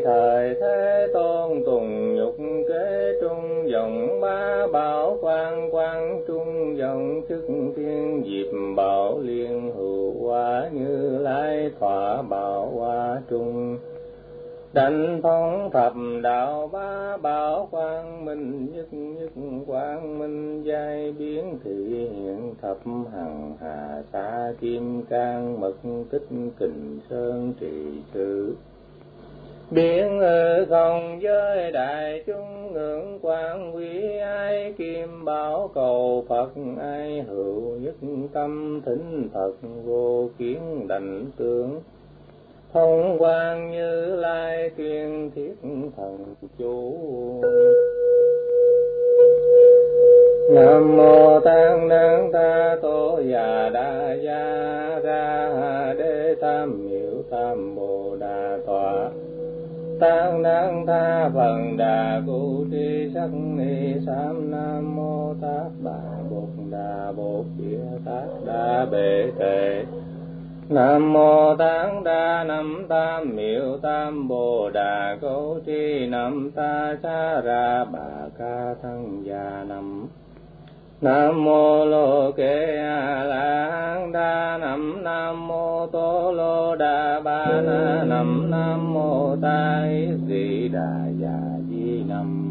thời Thế Tôn tùng nhục kế trung dòng ba bảo quan quan trung dòng chức thiên diệp bảo liên hữu hoa Như Lai thỏa bảo hoa trung đảnh phong thập đạo ba bảo quang minh nhất nhất quang minh giai biến thị hiện thập hằng hà sa kim cang mật tích kình sơn trì sự biển không giới đại chúng ngưỡng quan quý ai kim bảo cầu Phật ai hữu nhất tâm thính Phật vô kiến đảnh tướng thông quang Như Lai tuyên thiết thần chủ. Nam mô Tăng Năng Tha Tô Già Đa Gia Ra Đế Tam Miệu Tam Bồ Đà Tọa Tăng Năng Tha Phần Đà Cụ Tri Sắc Ni Sam. Nam mô Tát Bà Bột Đà Bột Địa Tát Đa Bệ Tệ. Nam mô Tán Đa Nam Tam Miệu Tam Bồ Đà Cố Tri Nam Ta Sa Ra Bà Ca Thân Già Nam. Nam mô Lô Kê A La Hán Đa Nam. Nam mô Tô Lô Đa Ba Na Nam. Nam mô Ta Di Đà Già Di Nam.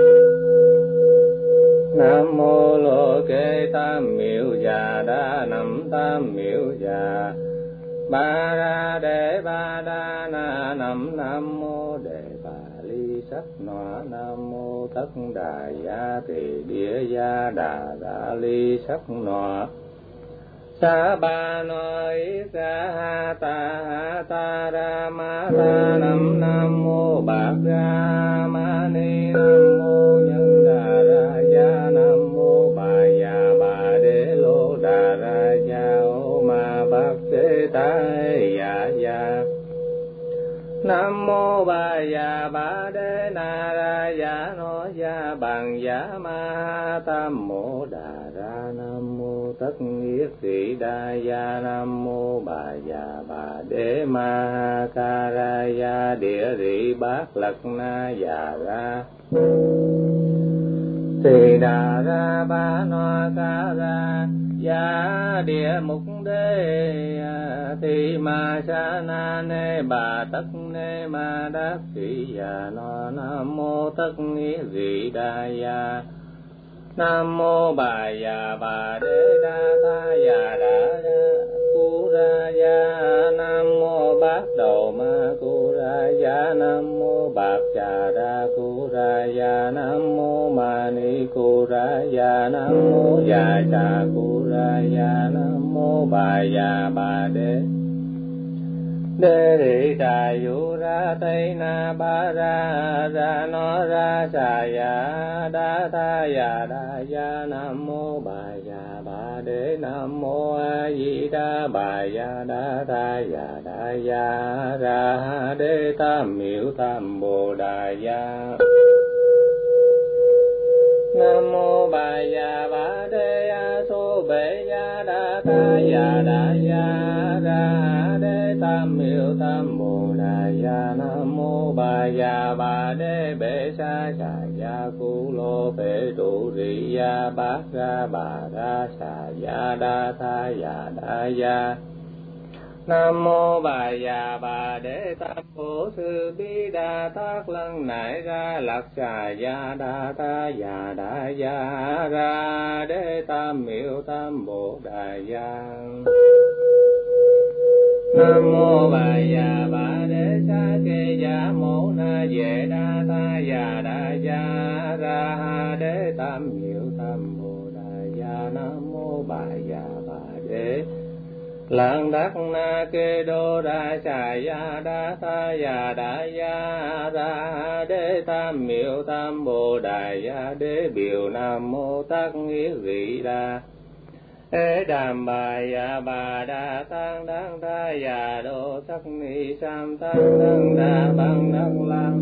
Nam mô Lô Kê Tam Miệu Già Đa Nam. Tam Miệu Già Ba Ra Đề Ba Đa Na Nam. Nam mô Đề Bà Ly Sắc Nọa. Nam mô Tất Đà Gia Tỳ Địa Gia Đà Đà Ly Sắc Nọa. Sa Ba No Ý Sa Ha Ta Ra Ma Ta Nam. Nam mô Bạc Ra Ma Ni. Nam mô Nhân Đà Ra Gia. Nam mô Bà Già Bà Đế Lô Đà Ra Gia Ô Ma Bát Thế Ta Dạ Dạ. Nam mô Bà Già Bà Đế Na Ra Dạ No Gia Bằng Giả Ma Tam Mô Đà Ra. Nam mô Tất Yết Thị Đa Gia. Nam mô Bà Già Bà Đế Ma Ca Ra Gia Địa Rị Bát Lật Na Già Ra. Thì Đà Ra Ba No Ca Ra Gia Địa Mục Đế Thì Ma Sa Na Nê Bà Tất Nê Ma Đắc Thị Già No. Nam mô Tất Nghĩa Dị Đa Gia. Nam mô Bà Già Bà Đế Đa Tha Già Đa Cu Ra Gia. Nam mô Bát Đầu Ma Cu Ra Gia. Nam mô Bạc Trà Ra Cu Ra Gia. Nam mô Ma Ni Cu Ra Gia. Nam mô Già Trà Cu Ra Gia. Nam mô Bà Già Bà Đế Đế Thị Trà Vũ Ra Tây Na Ba Ra Ra No Ra Xà Ya Đa Tha Ya Đa Ya. Nam mô Bà Già Bà Đế. Nam mô A Di Đà Bà Ya Đa Tha Ya Đa Ya Ra Đế Tam Miệu Tam Bồ Đà Ya. Nam mô Bà Già Bà Đế A Xô Bệ Ya Đa Tha Ya Đa Ya Ra Đế Tam Miệu Tam Bồ Đà Ya. Nam mô Bà Già Bà Đế Bệ Sa Xà Ya Cu Lô Bệ Trụ Rị Ya Bát Ra Bà Ra Xà Ya Đa Tha Ya Đa Ya. Nam mô Bà Già Bà Đế Tam Bổ Sư Bi Đà Thác Lăng Nại Ra Lạc Xà Ya Đa Tha Ya Đa Ya Ra Đế Tam Miệu Tam Bồ Đà Ya. Nam mô Bà Già Bà Đế Sa Kê Ya Mô Na Vệ Đa Tha Ya Đa Ya Ra Đế Tam Miệu Tam Bồ Đà Ya. Nam mô Bà Già Bà Đế Lạng Đắc Na Kê Đô Đa Xà Ya Đa Tha Ya Đa Ya Ra Đế Tam Miệu Tam Bồ Đà Ya Đế Biểu. Nam mô Tát Nghĩa Vị Đà Ê Đàm Bà Ya Bà Đà Tăng Đăng Tha Ya Đô Sắc Ni Sam Tăng Đăng Đà Bằng Đăng Lam.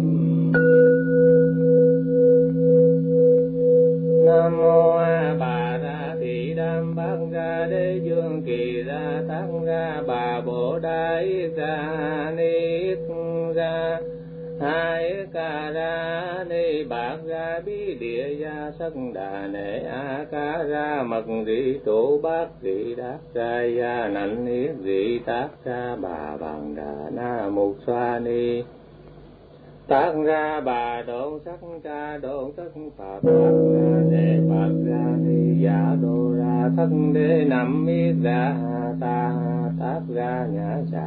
Nam mô A Bà Ra Thị Đam Bát Ra Đế Dương Kỳ Ra Thắng Ra Bà Bồ Đà Yết Ra Ni Yết Ra hai ca ra ni bạc ra bí địa gia sắc đà nệ a ca ra mật rị trụ bát rị đát ra gia nạnh yết rị tác ra bà bằng đà na mục xoa ni tác ra bà độn sắc ca độn sắc pháp bạc ra đệ bạc ra ni giả đô ra thân đế nằm yết ra ta tác ra nhã xà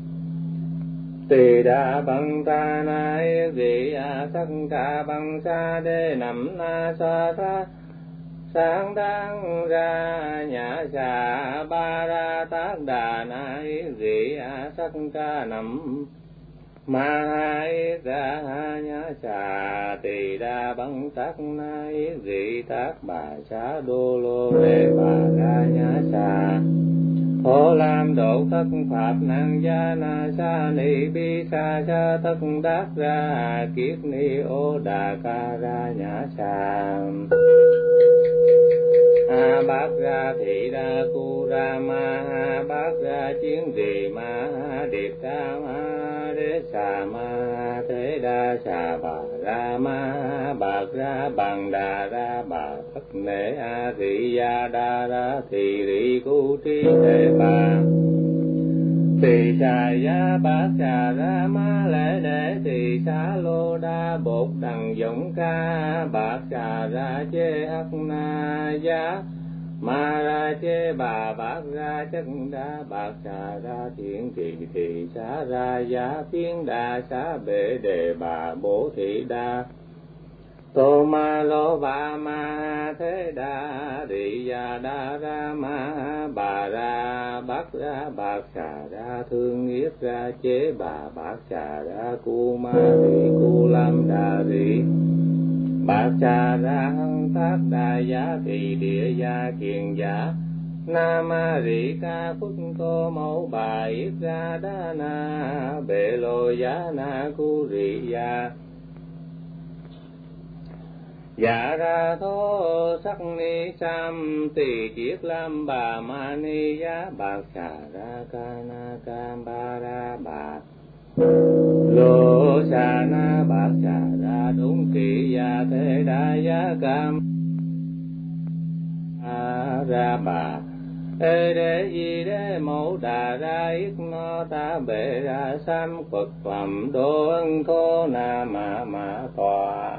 tỳ đà bằng ta na yết rị a sắc ca bằng sa đế nằm na sa tha sáng đáng ra nhã xà ba ra tác đà na yết rị a sắc ca nằm ma hai ra nhã xà tỳ đà bằng tác na yết rị tác bà xá đô lô lê bà ra nhã xà Ô lam độ tất pháp năng gia na sa ni bi sa sa tất đắc ra kiết ni ô đà ca ra nhã sa a bát ra thị đa cu ra ma ha bát ra chiến trì ma điệp ca ma đế xà ma thế đa xà bà ra ma bạc ra bằng đà ra bà tất nể a thị gia đa ra thị rị cu tri thế bà tỳ xà ya bát xà ra ma lễ đệ tỳ xá lô đa bột đằng giống ca bát xà ra chê hắc na giá ma ra chê bà bát ra chất đa bát xà ra thiện trì thị xá ra giá phiến đa xá bệ đề bà bổ thị đa tô ma lô ba ma thế đa rị gia đa ra ma bà ra bát ra bát xà ra thương yết ra chế bà bát xà ra cu ma rị cu lam đà rị bát xà ra hăng tác đà giá thị địa gia kiền giả na ma rị ca phúc tô mẫu bà yết ra đa na bệ lô giá na cu rị gia dạ ra thô sắc ni sam tỳ chiết lam bà ma ni giá bạc xà ra ca na cam ba ra bạc lô xà na bạc xà ra đúng kỳ gia thế đa giá cam ra bà ê đế di đế mẫu đà ra yết no ta bệ ra sam phật phẩm đô ân thô na ma tòa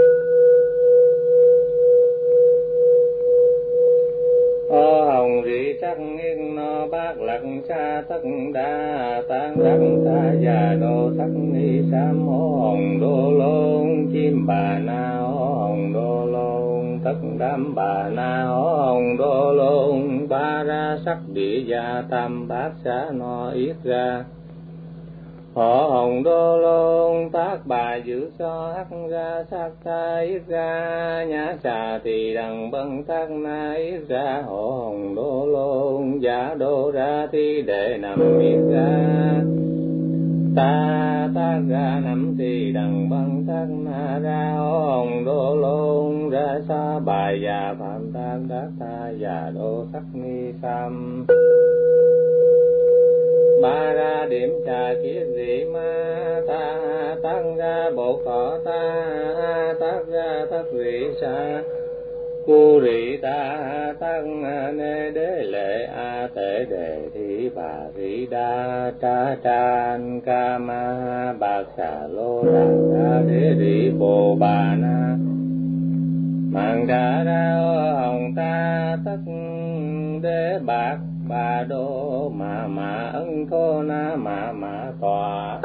ô hồng rị sắc yên no bát lặc sa tất đa tan đắc ta già đô sắc ni sam ô hồng đô lôn chim bà na ô hồng đô lôn tất đám bà na ô hồng đô lôn ba ra sắc địa gia tam bát xá no yết ra họ hồng đô lôn tác bà giữ so hắc ra sắc ta yết ra nhã xà thì đằng bân tác na yết ra họ hồng đô lôn giả đô ra thi đệ nằm yết ra ta tác ra nằm thì đằng bân tác na ra họ hồng đô lôn ra sa bài già phạm tác đắc ta già đô sắc ni sam ba ra điểm trà kiết dị ma ta tăng ra bộ khỏ ta tác ra tất rị sa cu rị ta tăng nê đế lệ a tể đề thị bà rị đa tra tràn ca ma bạc xà lô đàn ra đế rị bồ bà na mạng đà ra hồng ta tất đế bạc bà đô mà ân thô na mà tòa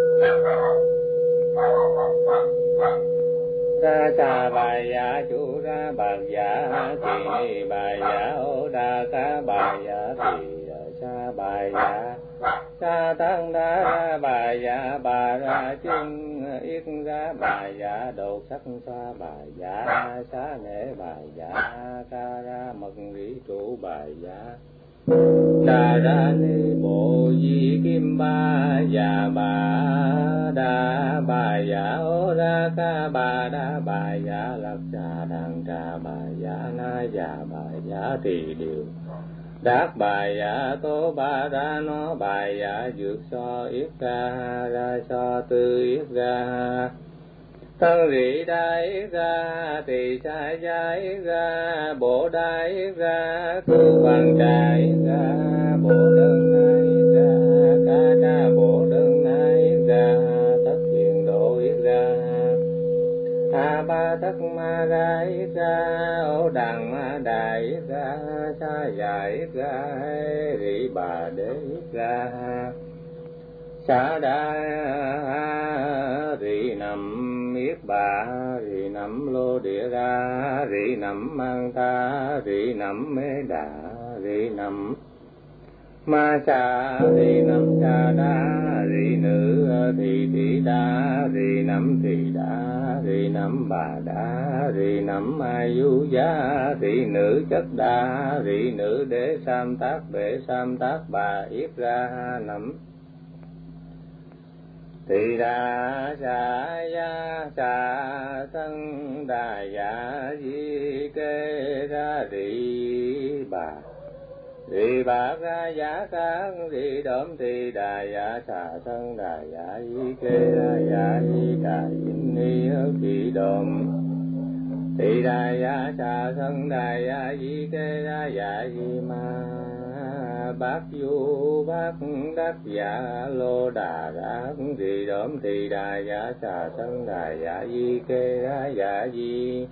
ra trà bài giả chủ ra bạc giả thì ni bài giả ô đa ca bài giả thì sa bài giả sa tăng đa ra bài giả bà ra chân yết ra bài giả đột sắc sa bài giả sa nghệ bài giả ca ra mật rị trụ bài giả đà ra ni bộ di kim ba già bà đa bà giả ô ra ca bà đa bà giả lạc trà đàn trà bà giả na già bà giả thì điều Đát bài dạ tố ba ra nó bài dạ dược so yết ra so tư yết ra thân rị đa yết ra tỳ sai gia yết ra bổ đa yết ra tu bằng trà yết ra bổ đơn na yết ra ca ca bổ đơn na yết ra tất hiện độ yết ra a ba tất ma ra yết ra ô đằng ma đà yết ra sa già yết ra rị bà đế yết ra sa đa rị nằm yết bà rị nằm lô địa ra rị nằm mang ta rị nằm mê đà rị nằm ma cha rị nằm cha đa rị nữ thị đa rị nằm thị đa rị nằm bà đa rị nằm ai du giá rị nữ chất đa rị nữ đế sam tác bể sam tác bà yết ra nằm tỳ đà sa ya sa thân đà ya di kê ra rị bà ra ya cang rị đốm tỳ đà ya sa thân đà ya di kê ra ya di đà in ni kỳ đốm tỳ đà ya sa thân đà ya di kê ra ya di ma bát du bát đắc dạ lô đà đắc rị đốm tỳ đà dạ xà thân đà dạ di kê ra dạ di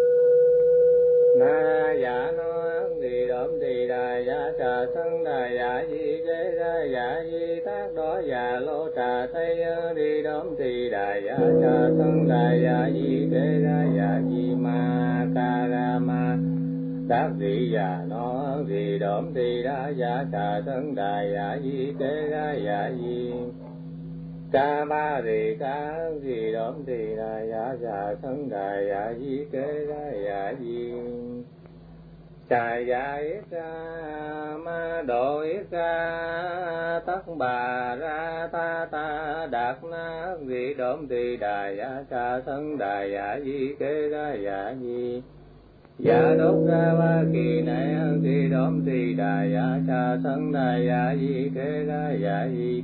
na dạ no rị đốm tỳ đà dạ xà thân đà dạ di kê ra dạ di tác đó dạ lô trà tây rị đốm tỳ đà dạ xà thân đà dạ di kê ra dạ di ma ca ra ma đắc rị dạ nó rị đốm tỳ đà dạ xà thân đà dạ di kê ra dạ di ca ba rị ca rị đốm tỳ đà dạ xà thân đà dạ di kê ra dạ di trà dạ yết ra ma độ yết ra tất bà ra ta đạt na rị đốm tỳ đà dạ xà thân đà dạ di kê ra dạ di dạ đốt ra ba kỳ này rị đốm tỳ đà dạ xà thân đà dạ di kê ra dạ di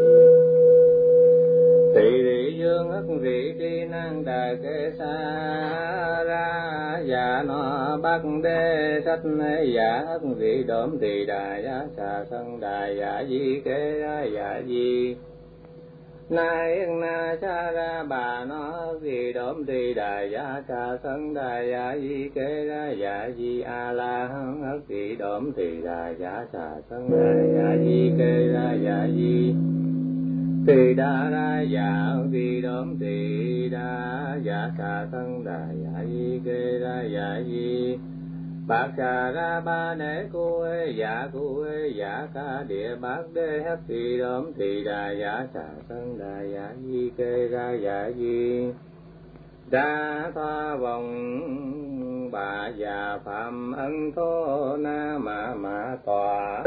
tỳ rị dương ất rị tri năng đà kê sa ra dạ no bắc đê sách dạ ất rị đốm tỳ đà dạ xà thân đà dạ di kê ra dạ di na yên na cha ra bà nó rị đốm tỳ đà dạ xà thân đà dạ di kê ra dạ di a la hán ất rị đốm tỳ đà dạ xà thân đà dạ di kê ra dạ di tỳ đà ra dạ rị đốm tỳ đà dạ xà thân đà dạ di kê ra dạ di bạc xà ra ba nế cu dạ ca địa bát đế hắc rị đốm tỳ đà dạ xà thân đà dạ di kê ra dạ di đa thoa vòng bà già phạm ân thô na ma tòa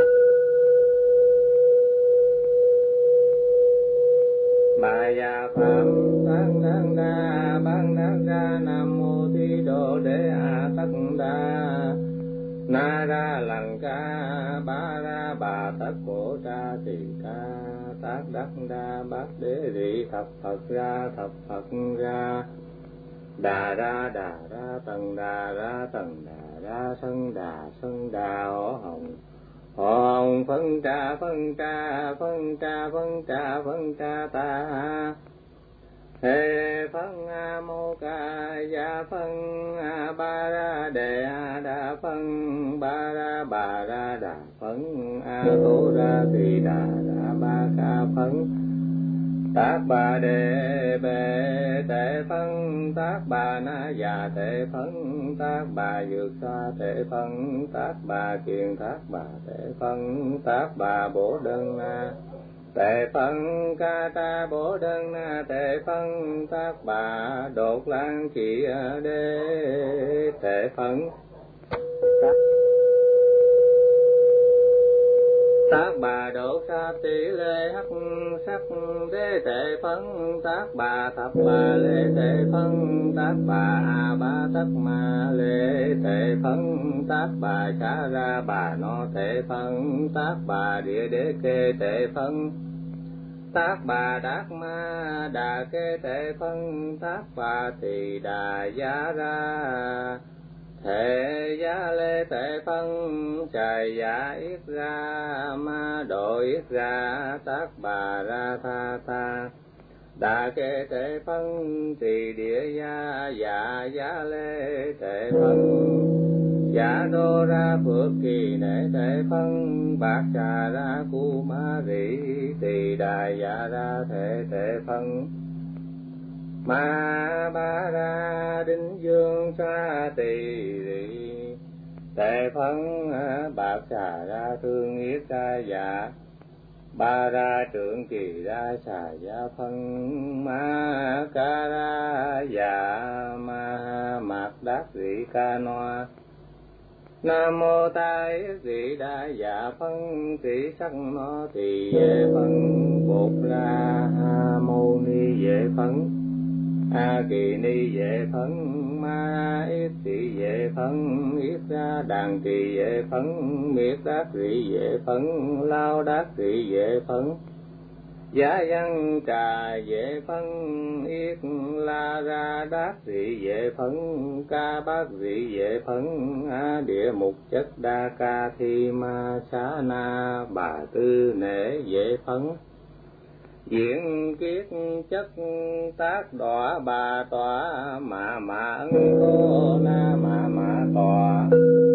bà già phạm tăng đăng đa nam mô thi đô đế a tất đa na ra lằng ca ba ra bà tất cổ tra tỳ ca tác đắc đa bát đế rị thập phật ra đà ra tầng đà ra sân đà hổ hồng phân trà ta hê phân a mô ca gia phân a ba ra đề a đa phân ba ra bà ra đà phân a tô ra tỳ đà ba ca phân tác bà đề bề tệ phân tác bà na già tệ phân tác bà dược sa tệ phân tác bà kiền tác bà tệ phân tác bà bổ đơn na tệ phân ca ta bổ đơn na tệ phân tác bà đột lan chỉ đế tệ phân tác bà độ sa tỷ lê hắc sắc đế tệ phấn tác bà thập bà lê tệ phấn tác bà a ba tất ma lê tệ phấn tác bà xá ra bà no tệ phấn tác bà địa đế kê tệ phấn tác bà đát ma đà kê tệ phân tác bà tỳ đà giá ra thể giá lê tệ phân trài giá yết ra ma độ yết ra tác bà ra tha ta đà kê tệ phân tỳ địa gia dạ giá lê tệ phân giả đô ra phước kỳ nệ tệ phân bạc trà ra cu ma rỉ tỳ đà dạ ra thể tệ phân ma ba ra đinh dương sa tỳ rỉ tệ phân bạc trà ra thương yết ra dạ ba ra trưởng kỳ ra xà gia phân ma ca ra dạ ma mạc đắc rỉ ca noa nam mô ta yết dị đa dạ phân tỷ sắc no tỳ vệ phân bột la ha mâu ni vệ phân a kỳ ni vệ phân ma yết tỷ vệ phân yết ra đàn tỳ vệ phân miết đắc rỉ vệ phân lao đắc rỉ vệ phân giá văn trà vệ phân yết la ra đát rỉ vệ phân ca bát rỉ vệ phân a địa mục chất đa ca thi ma xá na bà tư nể vệ phân diện kiết chất tác đọa bà tọa mà ấn cô na mà tọa